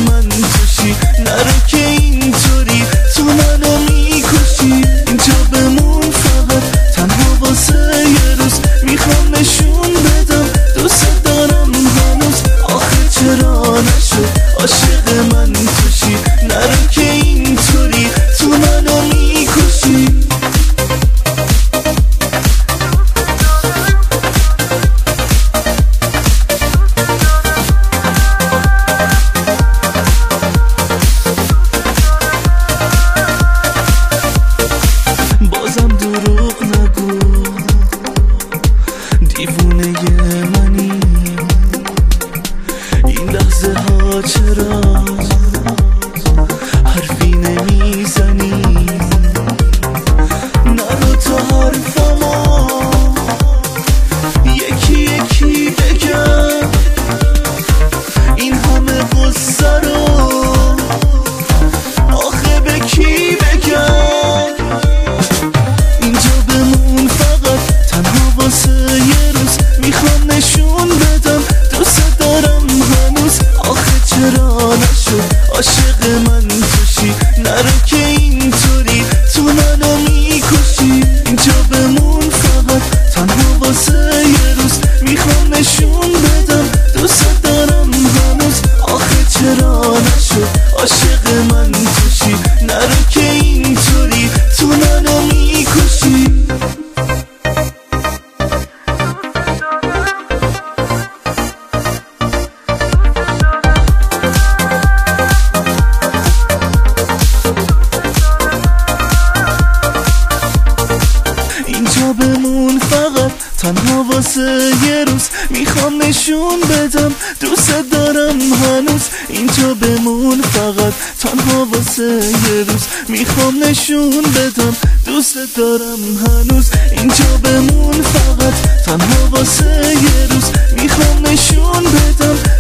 من توشی، نرو که اینطوری تو منو میکشی. اینجا بمون فقط تنها واسه یه روز، میخوام نشون بدم دوست دارم هنوز. آخه چرا نشد عاشق من توشی، نرو که اینطوری تو منو میکشی. بازم دروغ نگو، دیوونه منی. این لحظه ها چرا حرفی نمیزنی؟ نرو تا حرفامو یکی یکی بگم، این همه قصه رو آخه به کی بگم؟ اینجا بمون فقط تنها واسه یه روز، میخوام نشون بدم دوست دارم هنوز. آخه چرا نشد عاشق من توشی، نرو که اینطوری تو منو میکشی. اینجا بمون فقط تنها واسه یه روز، میخوام نشون بدم دوست دارم هنوز. آخه چرا نشد عاشق من توشی، نرو که اینطوری تو منو میکشی. اینجا بمون فقط تنها واسه یه روز، میخوام نشون بدم دوست دارم هنوز. اینجا بمون فقط تنها واسه یه روز، میخوام نشون بدم دوست دارم هنوز. اینجا بمون فقط تنها واسه یه روز، میخوام نشون بدم